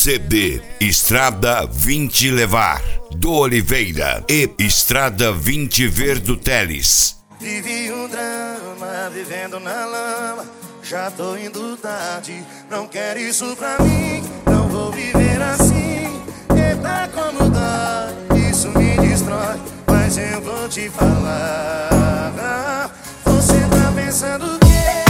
CD Estrada 20 Levar, do Oliveira, e Estrada 20 Verdo Teles. Vivi um drama, vivendo na lama. Já tô indo tarde, não quero isso pra mim. Não vou viver assim. Eita como dói, isso me destrói. Mas eu vou te falar. Você tá pensando o quê?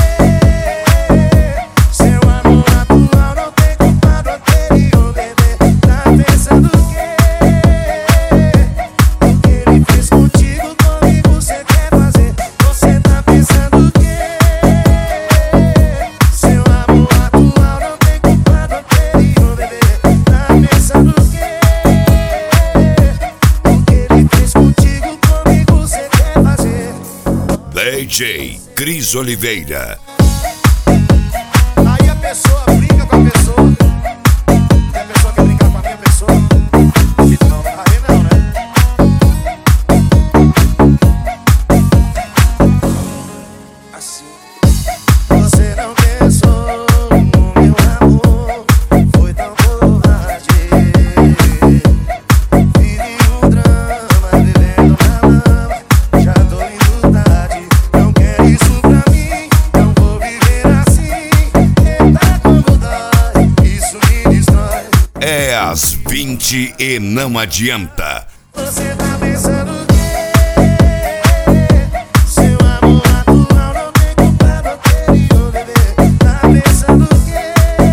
Seu amor atual não tem culpado anterior, bebê. Tá pensando o quê? O que ele fez contigo, comigo você quer fazer? Você tá pensando o quê? Seu amor atual não tem culpado anterior, bebê. Tá pensando o quê? O que ele fez contigo, comigo você quer fazer? DJ Cris Oliveira. Aí a pessoa brinca com a pessoa. E a pessoa quer brincar com a minha pessoa. Então, aí não, né? Assim. Você não pensou no meu amor. Foi tão covarde. Vivi um drama, vivendo na lama. Já tô indo tarde, não quero isso pra mim. Não vou viver assim. Eita como dói, isso me destrói. É às 20 e não adianta. Você tá pensando o quê? Seu amor atual não tem culpado anterior, bebê. Tá pensando o quê?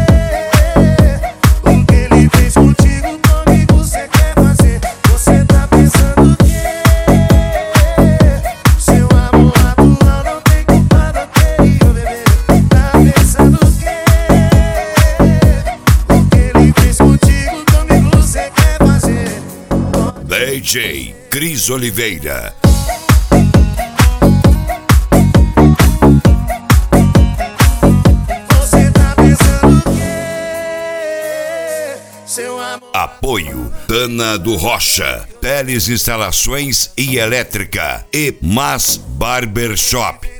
O que ele fez contigo, comigo você quer fazer? Você tá pensando o quê? Seu amor atual não tem culpado anterior, bebê. Tá pensando o quê? O que ele fez contigo, comigo você quer fazer? DJ Cris Oliveira. Você tá pensando o quê? Seu amor. Apoio Dana do Rocha, Teles Instalações e Elétrica e Mas Barbershop.